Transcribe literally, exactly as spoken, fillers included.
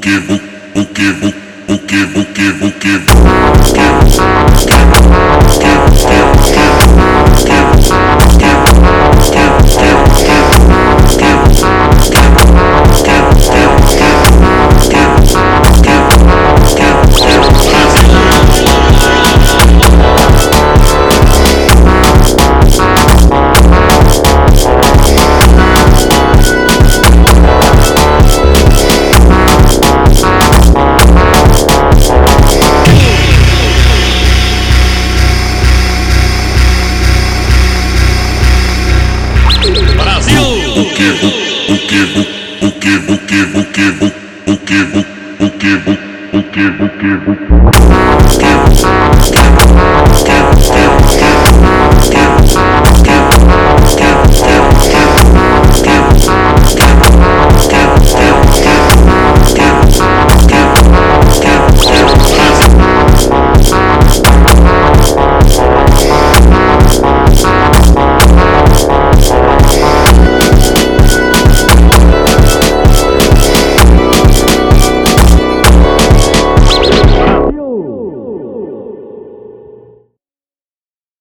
que, o que, o que, o que, o que, o que, o que, o que, o que, o que, o que, o que, o que, o que, o que, o que,